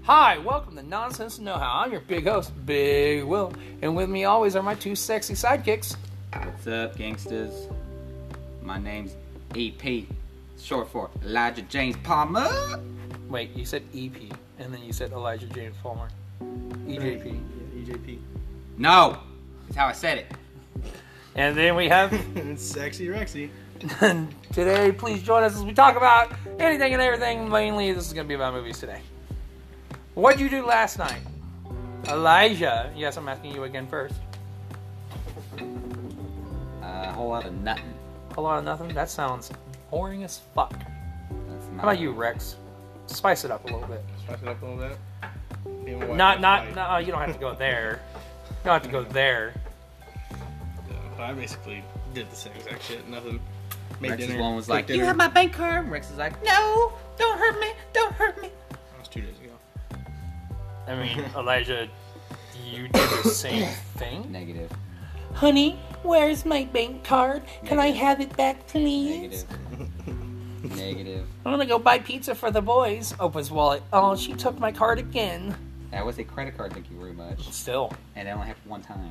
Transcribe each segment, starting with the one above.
Hi, welcome to Nonsense Know-How. I'm your big host, Big Will, and with me always are my two sexy sidekicks. What's up, gangsters? My name's EP, short for Elijah James Palmer. Wait, you said EP, and then you said Elijah James Palmer. EJP. Yeah, EJP. No, that's how I said it. And then we have... Sexy Rexy. Today, please join us as we talk about anything and everything. Mainly, this is going to be about movies today. What'd you do last night? Elijah. Yes, I'm asking you again first. A whole lot of nothing. A whole lot of nothing? That sounds boring as fuck. That's How about you, Rex? Spice it up a little bit. Spice it up a little bit. No, You don't have to go there. You don't have to go there. No, I basically did the same exact shit. Nothing. Made Rex's dinner. one was cooked like, dinner. "You have my bank card." Rex is like, "No, don't hurt me, don't hurt me." That was 2 days ago. I mean, Elijah, you did the same thing? Negative. Honey, where's my bank card? Can I have it back, please? Negative. Negative. I'm gonna go buy pizza for the boys. Opens wallet. Oh, she took my card again. That was a credit card, thank you very much. Still. And I only have one time.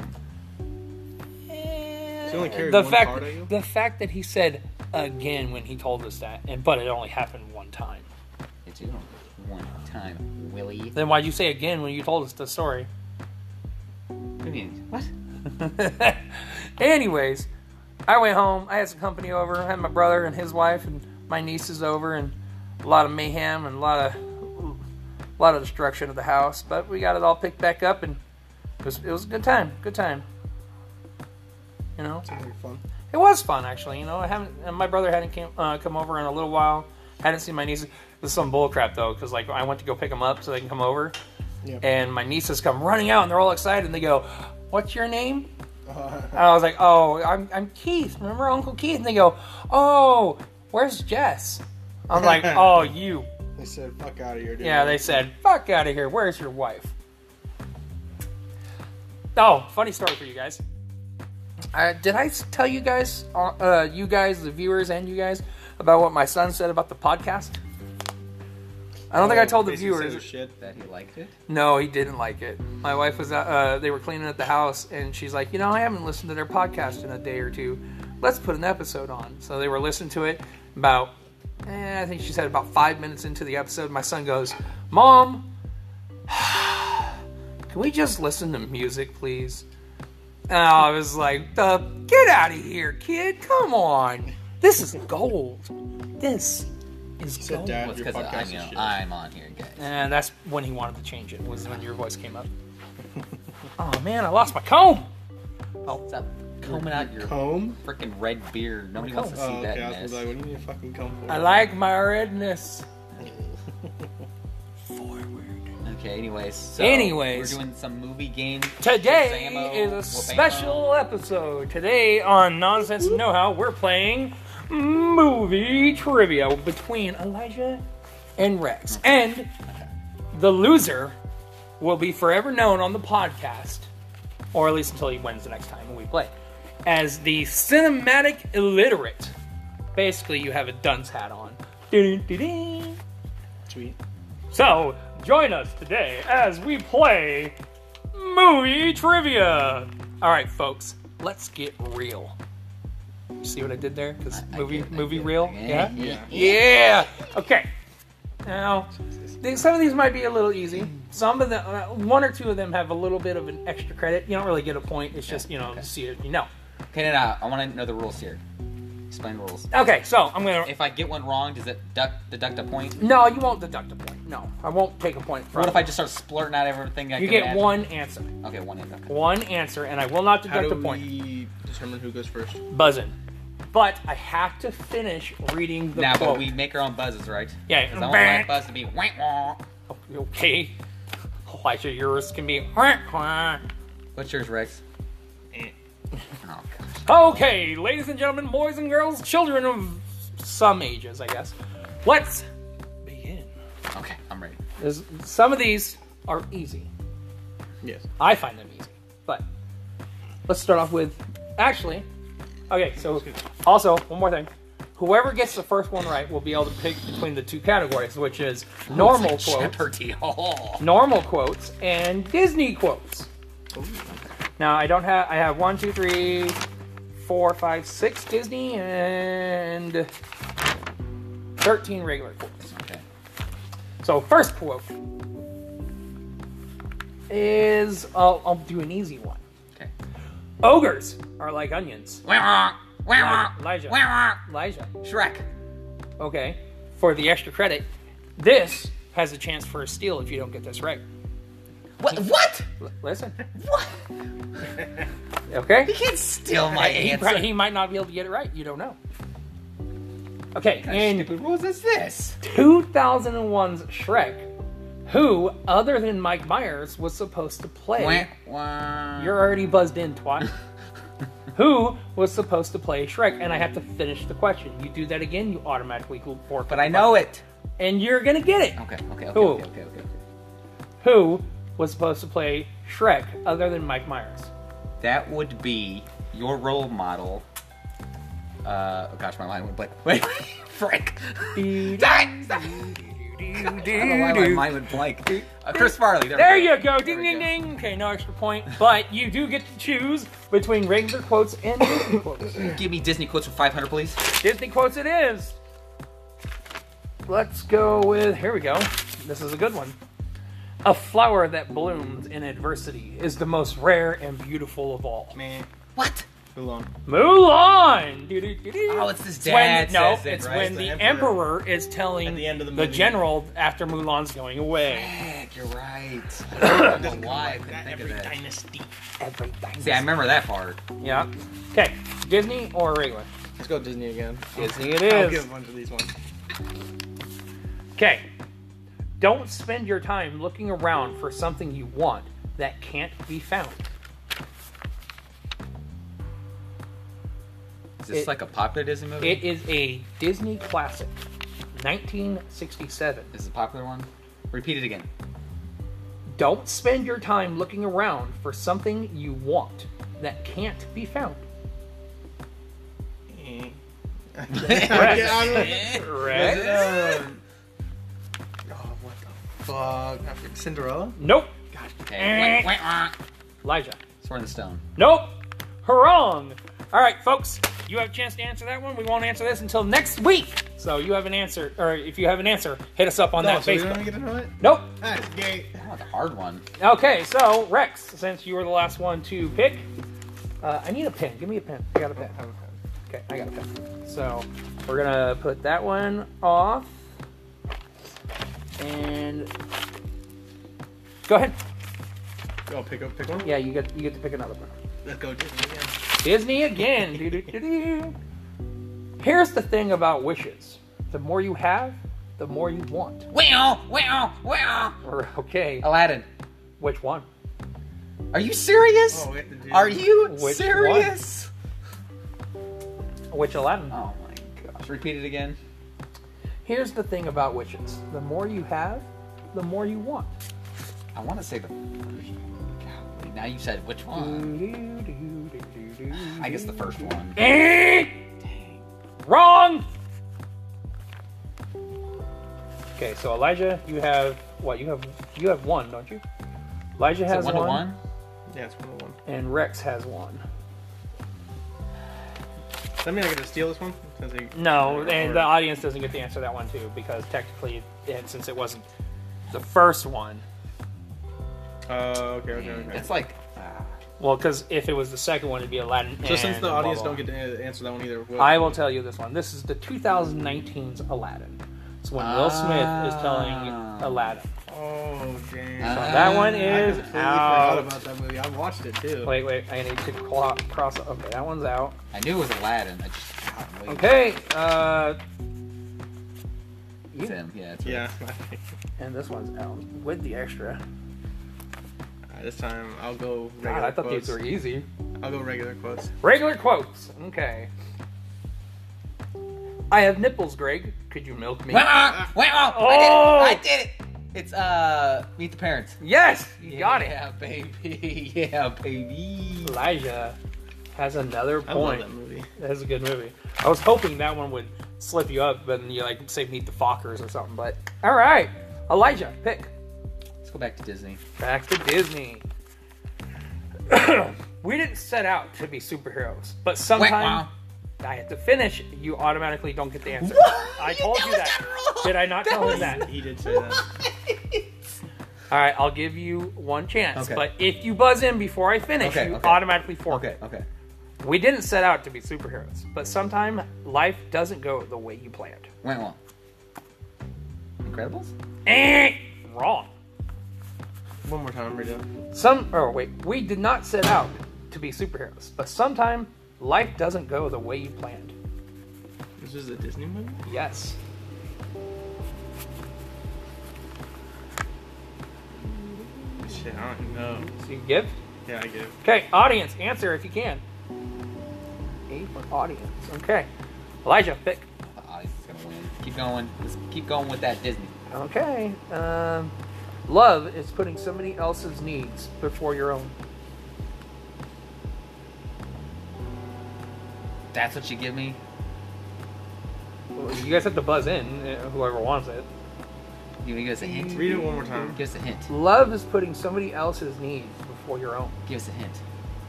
he only carried one card at you? The fact that he said again when he told us that, but it only happened one time. It's only one time, Willie. Then why'd you say again when you told us the story? What do you mean? What? Anyways, I went home. I had some company over. I had my brother and his wife and my nieces over, and a lot of mayhem and a lot of destruction of the house. But we got it all picked back up, and it was a good time. Good time. You know, Sounds like fun. it was fun actually. You know, my brother hadn't come over in a little while. Hadn't seen my nieces. This is some bullcrap though, because like I went to go pick them up so they can come over, Yep. and my nieces come running out and they're all excited and they go, "What's your name?" And I was like, "Oh, I'm Keith. Remember Uncle Keith?" And they go, "Oh, where's Jess?" I'm like, "Oh, you." They said, "Fuck out of here, dude." Yeah, they said, "Fuck out of here. Where's your wife?" Oh, funny story for you guys. Did I tell you guys, the viewers and you guys, about what my son said about the podcast? I don't think I told the Basically said viewers. shit. That he liked it? No, he didn't like it. My wife was they were cleaning at the house, and she's like, I haven't listened to their podcast in a day or two. Let's put an episode on. So they were listening to it about, I think she said about 5 minutes into the episode. My son goes, "Mom, can we just listen to music, please?" And I was like, "Get out of here, kid. Come on. This is gold. This is Said, gold." "Dad, Well, it's your because podcast is shit." I'm on here, guys. And that's when he wanted to change it, was when your voice came up. Oh man, I lost my comb! Oh, Stop combing out your Comb? freaking red beard. Nobody wants to see Oh, that okay. I was mess. like, "What do you need a fucking comb for?" I like my redness. Okay, anyways. Anyways. We're doing some movie game. Today Shazamo, is a Wabamo. special episode. Today on Nonsense Know-How, we're playing movie trivia between Elijah and Rex. And the loser will be forever known on the podcast, or at least until he wins the next time when we play, as the cinematic illiterate. Basically, you have a dunce hat on. Dun-dun-dun-dun. Sweet. So, join us today as we play movie trivia. All right, folks, let's get real. See what I did there? Because movie real? Yeah? Yeah. Okay. Now, some of these might be a little easy. Some of them, one or two of them have a little bit of an extra credit. You don't really get a point. It's just, see it, Okay, now I want to know the rules here. Explain the rules. Okay, so I'm going to... If I get one wrong, does it deduct a point? No, you won't deduct a point. No, I won't take a point from What if I just start splurting out everything I You can get imagine? one answer. Okay, one answer. One answer, and I will not How deduct do a point. we determine who goes first? Buzzing. But I have to finish reading the Now, quote. but we make our own buzzes, right? Yeah. Because I want my buzz to be wah wah. Okay. Elijah, yours can be... What's yours, Rex? Oh, gosh. Okay, ladies and gentlemen, boys and girls, children of some ages, I guess. Let's begin. Okay, I'm ready. Some of these are easy. Yes. I find them easy. But let's start off with... Actually... Okay, so also, one more thing. Whoever gets the first one right will be able to pick between the two categories, which is normal quotes, normal quotes, and Disney quotes. Now I have 1, 2, 3, 4, 5, 6 Disney and 13 regular quotes. Okay. So first quote is I'll do an easy one. Okay. Ogres are like onions. Elijah. Elijah. Shrek. Okay. For the extra credit, this has a chance for a steal if you don't get this right. What? Listen. What? Okay. You can't steal my answer. He might not be able to get it right. You don't know. Okay. In Stupid rules is this? 2001's Shrek, who, other than Mike Myers, was supposed to play? You're already buzzed in, twat. Who was supposed to play Shrek? And I have to finish the question. You do that again, you automatically forfeit. But I know it. And you're gonna get it. Okay. Who? Who was supposed to play Shrek other than Mike Myers? That would be your role model. Oh gosh, my mind went blank. Wait, Frick. Dang! I don't know why my mind went blank. Chris Farley. There you go. Ding, ding, ding. Okay, no extra point. But you do get to choose between regular quotes and Disney quotes. Give me Disney quotes for 500, please. Disney quotes it is. Let's go with, here we go. This is a good one. A flower that blooms in adversity is the most rare and beautiful of all. Man, What? Mulan. Mulan! Doo-doo-doo-doo. Oh, it's his It's when- dad. No, says it, it's right? when The the emperor. emperor is telling At the end of the the movie. general after Mulan's going away. Heck, you're right. I That don't doesn't know come why I like couldn't that think of every that. dynasty. Everything. See, I remember that part. Yeah. Okay, Disney or regular? Let's go Disney again. Disney it I'll is. give a bunch of these ones. Okay. Don't spend your time looking around for something you want that can't be found. Is this like a popular Disney movie? It is a Disney classic. 1967. Is it a popular one? Repeat it again. Don't spend your time looking around for something you want that can't be found. Yeah, Rex? oh, what the fuck? After Cinderella? Nope. Okay. Elijah. Sword in the Stone. Nope. Wrong. All right, folks. You have a chance to answer that one. We won't answer this until next week. So you have an answer, or if you have an answer, hit us up on that so we Facebook. don't get to know it? Nope. That's gay. Oh, the hard one. Okay, so Rex, since you were the last one to pick, I need a pen. Give me a pen. I got a pen. Okay, I got a pen. So we're gonna put that one off, and go ahead. Go pick one. Yeah, you get to pick another one. Let's go Disney again. Disney again. Doo-doo-doo-doo. Here's the thing about wishes: the more you have, the more you want. Okay, Aladdin. which one? Are you serious? Oh, we have to do- Are you Which serious? Which Aladdin? Oh my gosh. Repeat it again. Here's the thing about wishes: the more you have, the more you want. I want to say the first. Golly, now you said which one? I guess the first one. Dang. Wrong. Okay, so Elijah, you have what? You have one, don't you? Elijah Is it has one to one, one? Yeah, it's 1-1. and Rex has one. Does that mean I get to steal this one? No, and the audience doesn't get to answer that one too, because technically, since it wasn't the first one, Okay. It's like. well, because if it was the second one, it'd be Aladdin. So since the audience blah, don't blah. get to answer that one either, what? I will tell you this one. This is the 2019's Aladdin. It's when Will Smith is telling Aladdin. Oh, dang. So that one I is completely out. forgot about that movie. I watched it too. Wait, I need to cross. Okay, that one's out. I knew it was Aladdin. I just. God, wait. Okay, It's him. Yeah, it's right. Yeah. and this one's out with the extra. This time I'll go God, regular I thought quotes. these were easy. I'll go regular quotes. Regular quotes. Okay. I have nipples, Greg. Could you milk me? Oh! I Oh! did it! It's Meet the Parents. Yes, you got it. Yeah, baby. Yeah, baby. Elijah has another I love point. that movie. That is a good movie. I was hoping that one would slip you up, but then you like say Meet the Fockers or something. But all right, Elijah, pick. Let's go back to Disney. Back to Disney. We didn't set out to be superheroes, but sometime I have to finish. You automatically don't get the answer. I told you that. Did I not tell him that? He did say that. All right, I'll give you one chance. Okay. But if you buzz in before I finish, you automatically forfeit. Okay. We didn't set out to be superheroes, but sometimes life doesn't go the way you planned. Wait, what? Incredibles? Wrong. One more time, read it. We did not set out to be superheroes, but sometimes life doesn't go the way you planned. This is a Disney movie? Yes. Shit, I don't know. So you give? Yeah, I give. Okay, audience, answer if you can. A for audience. Okay. Elijah, pick. Audience is gonna win. Keep going. Let's keep going with that Disney. Okay. Love is putting somebody else's needs before your own. That's what you give me? Well, you guys have to buzz in, whoever wants it. You want to give us a hint? Read it one more time. Give us a hint. Love is putting somebody else's needs before your own. Give us a hint.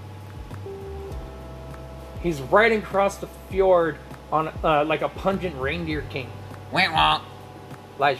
He's riding across the fjord on like a pungent reindeer king. Wah. Elijah.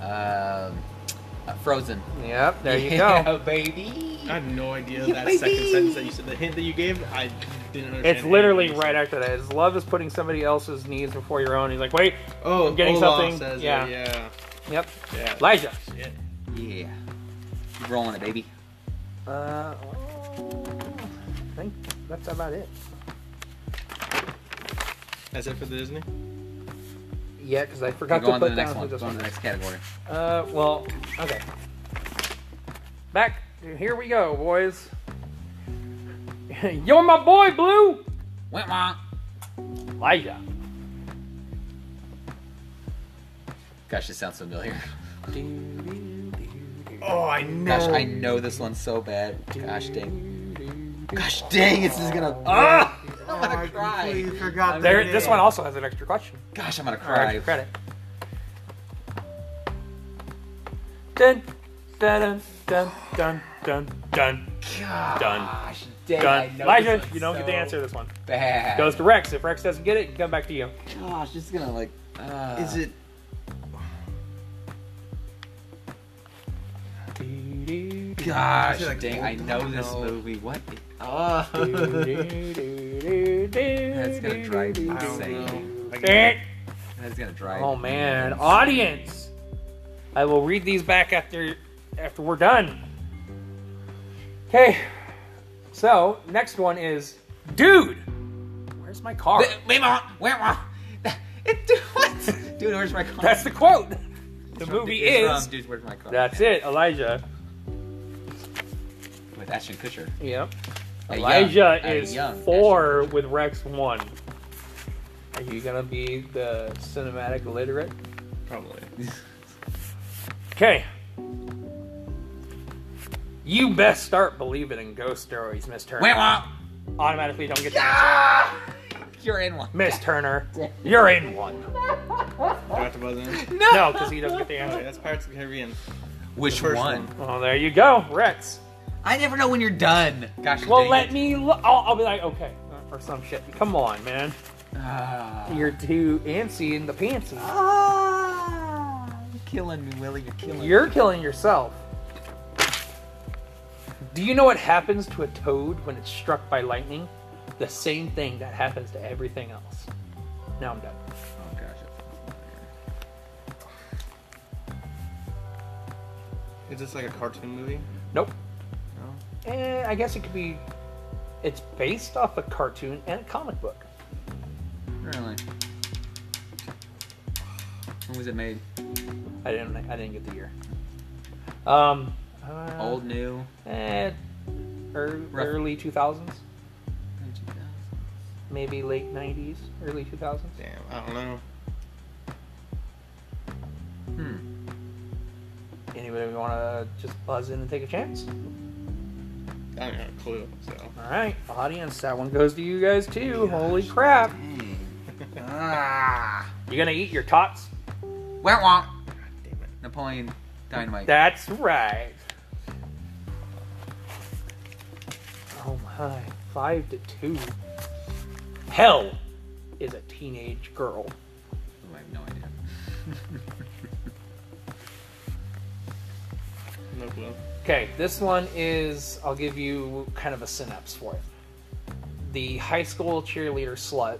Frozen. Yep, there you Yeah, go. baby. I have no idea Yeah, that baby. second sentence that you said. The hint that you gave, I didn't understand. It's literally anything. right after that. It's love is putting somebody else's needs before your own. He's like, wait, Oh, I'm getting Olaf something. Says Yeah. It, yeah. Yep. Yeah. Elijah. Shit. Yeah. Keep rolling it, baby. I think that's about it. That's it for the Disney? Yeah, because I forgot Go to on to put the down next who one. this Go on one to the is. next category. Well, okay. Back. Here we go, boys. You're my boy, Blue. Wah. Elijah. Gosh, this sounds familiar. Oh, I know. Gosh, I know this one so bad. Gosh dang. Gosh dang, this is gonna. Ah! I'm gonna cry. completely forgot There, the this name. one also has an extra question. Gosh, I'm gonna Or cry. extra credit. Dun, dun, dun, dun, dun, dun, Gosh dang, I dun. know Elijah, this one you don't get so to answer this one. Bad. Goes to Rex. If Rex doesn't get it, it come back to you. Gosh, this is gonna like. Is it? Gosh Is it like dang, I old know dog? this No. movie. What? Oh. That's gonna drive me I don't insane. know. I Eh. get That's gonna drive. Oh me man, insane. audience! I will read these back after we're done. Okay, so next one is, dude, where's my car? Where what? Dude, where's my car? That's the quote. The It's movie from is. Dude, where's my car? That's it, Elijah. With Ashton Kutcher. Yep. A Elijah young- a is young 4 with Rex 1. Are you gonna be the cinematic literate? Probably. Okay. You best start believing in ghost stories, Miss Turner. Wait, what? Automatically don't get the answer. You're in one. Miss Turner, you're in one. Do I have to buzz in? No, because he doesn't get the Okay, answer. that's Pirates of the Caribbean. Which First one? Well, there you go, Rex. I never know when you're done. Gosh, Well, dang let it. me look. I'll be like, okay, or some shit. Come on, man. Ah. You're too antsy in the pantsy. You're killing me, Willie. You're killing me. You're killing yourself. Do you know what happens to a toad when it's struck by lightning? The same thing that happens to everything else. Now I'm done. Oh, gosh. Is this like a cartoon movie? Nope. No. I guess it could be. It's based off a cartoon and a comic book. Really? When was it made? I didn't get the year. Old, new? Early 2000s, maybe late 90s, early 2000s. Damn, I don't know. Anybody want to just buzz in and take a chance? I don't have a clue. So. All right, audience, that one goes to you guys too. Holy crap! Ah. You gonna eat your tots? Wah wah. Damn it. Napoleon Dynamite. That's right. Oh my, 5-2. Hell is a teenage girl. Oh, I have no idea. No clue. Okay, this one is, I'll give you kind of a synapse for it. The high school cheerleader slut,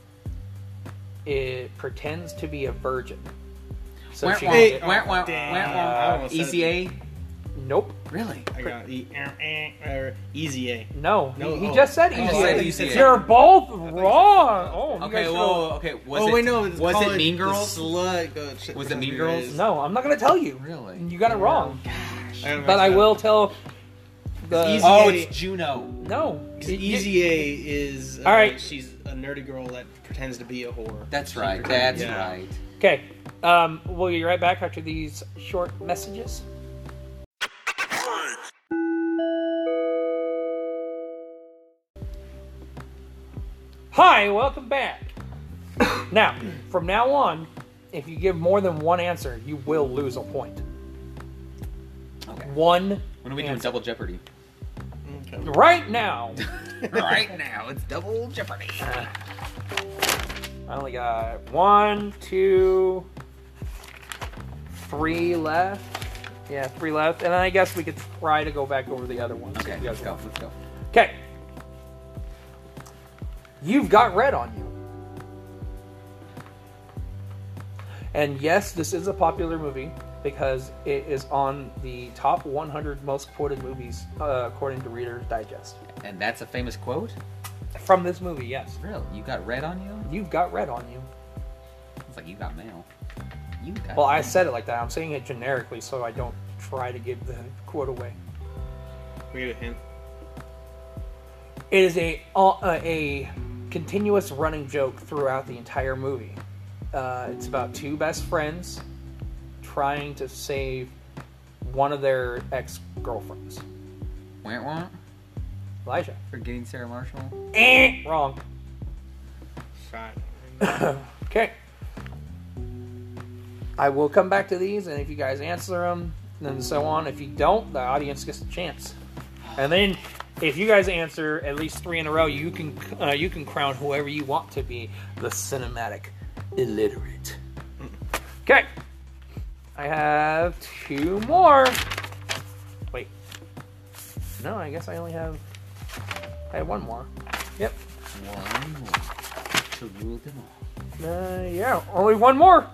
it pretends to be a virgin. So Wah, she wah, can get- wah, wah, damn. wah, wah. I almost said- Easy A? Nope. Really? I got Easy A. No, No, he oh. just said Oh, easy. said A. easy A. You're both wrong. Oh, you Okay, guys whoa, okay. Was Oh it, wait, no. it's was called it Mean the Girls? Slut. Was it Mean Girls? should- No, I'm not going to tell you. Really? You got it wrong. I But I will tell the... Easy Oh, A. it's Juno. No. Easy A is. All right. She's a nerdy girl that pretends to be a whore. That's She right. pretends- That's yeah. right. Okay. We'll be right back after these short messages. Hi, welcome back. Now, from now on, if you give more than one answer, you will lose a point. Okay. One When are we doing answer. Double Jeopardy? Okay. Right now, Right now, it's Double Jeopardy. I only got 1, 2, 3 left. Yeah, 3 left. And then I guess we could try to go back over the other ones. Okay, if you guys let's go. want. Let's go. Okay. You've got red on you. And yes, this is a popular movie because it is on the top 100 most quoted movies according to Reader's Digest. And that's a famous quote? From this movie, yes. Really? You got red on you? You've got red on you. It's like you got mail. You got Well, I mail. said it like that. I'm saying it generically so I don't try to give the quote away. We get a hint. It is a continuous running joke throughout the entire movie. It's about two best friends trying to save one of their ex-girlfriends. Wah wah. Elijah. Forgetting Sarah Marshall. Wrong. Shot. Okay. I will come back to these, and if you guys answer them, and so on. If you don't, the audience gets a chance. And then, if you guys answer at least 3 in a row, you can crown whoever you want to be the cinematic illiterate. Okay. I have 2 more. Wait. No, I guess I only have... I have 1 more. Yep. One more to rule them all. Yeah, only 1 more.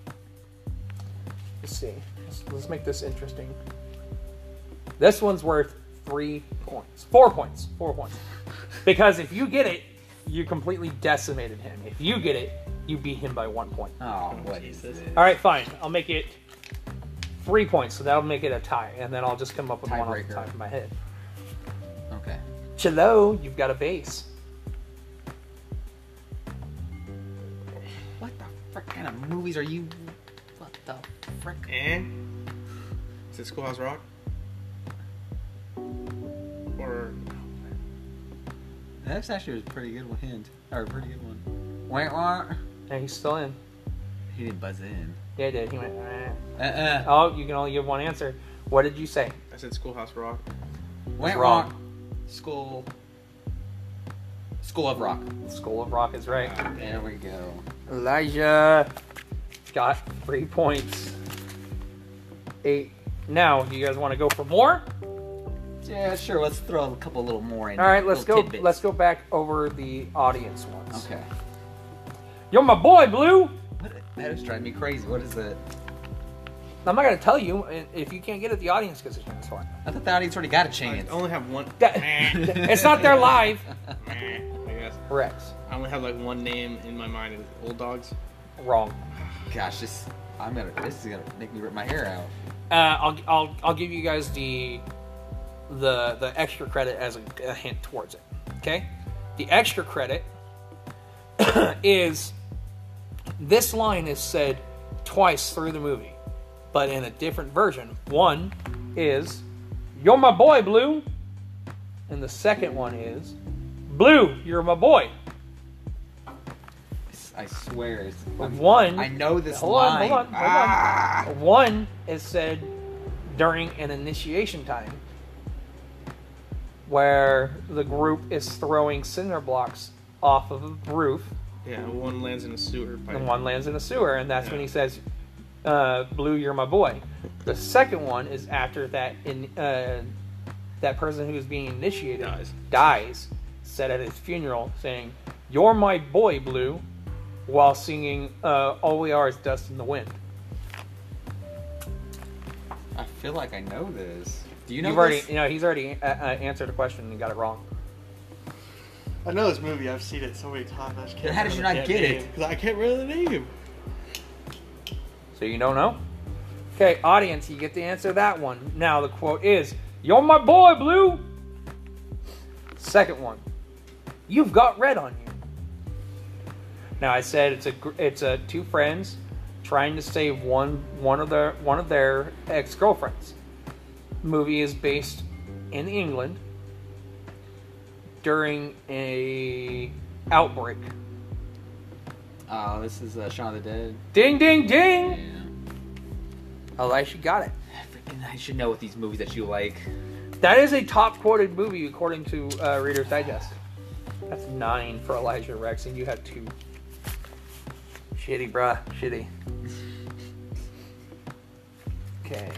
Let's see. Let's make this interesting. This one's worth 3 points. 4 points. 4 points. Because if you get it, you completely decimated him. If you get it, you beat him by 1 point. Oh, what is Jesus. this? All right, fine. I'll make it 3 points, so that'll make it a tie, and then I'll just come up with one off the Tiebreaker. top of my head. Okay. Chilo, you've got a base. What the frick kind of movies are you? What the frick? And is it Schoolhouse Rock? Or That's actually a pretty good hint. Or a pretty good one. Wah wah. And he's still in. He didn't buzz in. Yeah, he did. He went. Eh. Uh. Oh, you can only give one answer. What did you say? I said Schoolhouse Rock. Wah wrong. wah. School of Rock. School of Rock is right. There we go. Elijah got 3 points. 8. Now, do you guys want to go for more? Yeah, sure. Let's throw a couple little more in. All right, let's little go. tidbits. Let's go back over the audience ones. Okay. You're my boy, Blue. What? That is driving me crazy. What is it? I'm not gonna tell you if you can't get it. The audience gets a chance for it. I thought the audience already got a I chance. only have one. It's not there live. I guess. Rex. I only have like one name in my mind. It's Old Dogs. Wrong. Gosh, this is gonna make me rip my hair out. I'll give you guys the extra credit as a hint towards it. Okay, the extra credit is this line is said twice through the movie, but in a different version. One is "You're my boy, Blue," and the second one is "Blue, you're my boy." I swear. One. I know this Hold line. on. One is said during an initiation time, where the group is throwing cinder blocks off of a roof. Yeah, one lands in a sewer pipe. And one lands in a sewer, and that's when he says, "Blue, you're my boy." The second one is after that that person who is being initiated dies, said at his funeral, saying, "You're my boy, Blue," while singing "All We Are Is Dust in the Wind." I feel like I know this. Do you know He's this? already answered a question and got it wrong. I know this movie. I've seen it so many times. I just can't. Then how did you not get it? Because I can't remember the name. So you don't know? Okay, audience, you get to answer that one. Now the quote is, "You're my boy, Blue." Second one, "You've got red on you." Now I said it's a two friends trying to save one of their ex-girlfriends. Movie is based in England during a outbreak. Oh, this is Shaun of the Dead. Ding, ding, ding! Yeah. Elisha got it. I should know what these movies that you like. That is a top quoted movie according to Reader's Digest. That's 9 for Elijah Rex, and you have 2. Shitty, bruh. Shitty. Okay.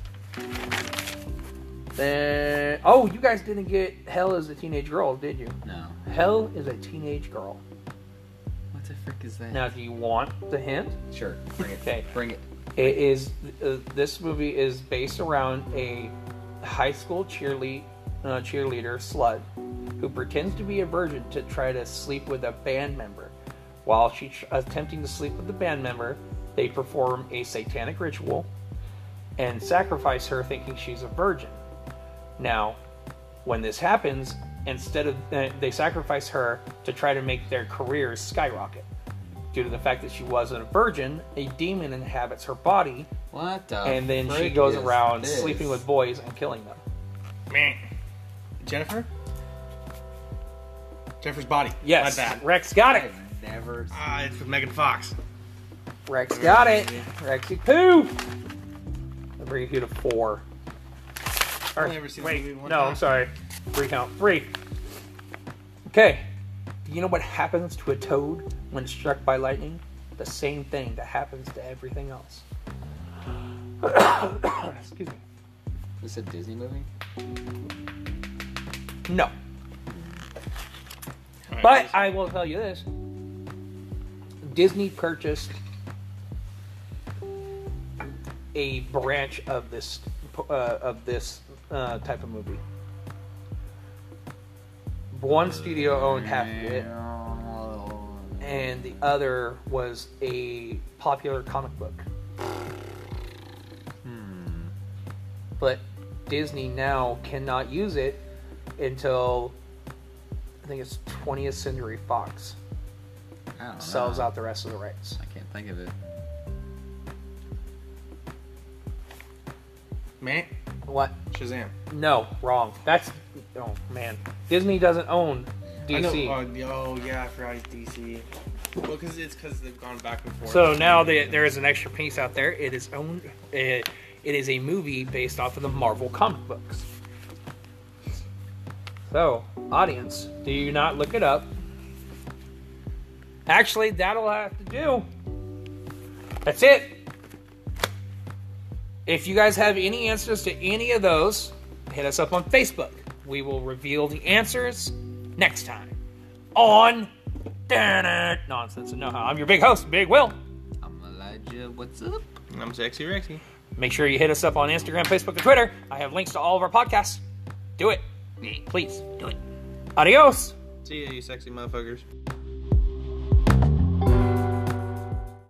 Then, you guys didn't get Hell is a Teenage Girl, did you? No. Hell is a Teenage Girl. What the frick is that? Now, do you want the hint? Sure. Bring it. Okay. Bring it. It is. This movie is based around a high school cheerleader slut who pretends to be a virgin to try to sleep with a band member. While she's attempting to sleep with the band member, they perform a satanic ritual and sacrifice her, thinking she's a virgin. Now, when this happens, instead of they sacrifice her to try to make their careers skyrocket. Due to the fact that she wasn't a virgin, a demon inhabits her body, What the and then she frick goes is around this? sleeping with boys and killing them. Man. Jennifer's Body. Yes, My bad. Rex got it. I've never. It's with Megan Fox. Rex got it. Rexy poo. I'll bring you to 4. I've only ever seen the movie one no, time. I'm sorry. 3 count. 3. Okay. Do you know what happens to a toad when struck by lightning? The same thing that happens to everything else. Excuse me. Is this a Disney movie? No. Alright, But I will tell you this. Disney purchased a branch of this type of movie. One studio owned half of it, and the other was a popular comic book. But Disney now cannot use it until I think it's 20th Century Fox I don't know. sells out the rest of the rights. I can't think of it. Man. What? Shazam. No, wrong. Oh man, Disney doesn't own I know, DC. oh yeah, I forgot it's DC. Well, because they've gone back and forth. So now there is an extra piece out there. It is owned. It is a movie based off of the Marvel comic books. So, audience, do you not look it up? Actually, that'll have to do. That's it. If you guys have any answers to any of those, hit us up on Facebook. We will reveal the answers next time on Nonsense and Know-How. I'm your big host, Big Will. I'm Elijah. What's up? I'm Sexy Rexy. Make sure you hit us up on Instagram, Facebook, and Twitter. I have links to all of our podcasts. Do it. Please, do it. Adios. See ya, you sexy motherfuckers.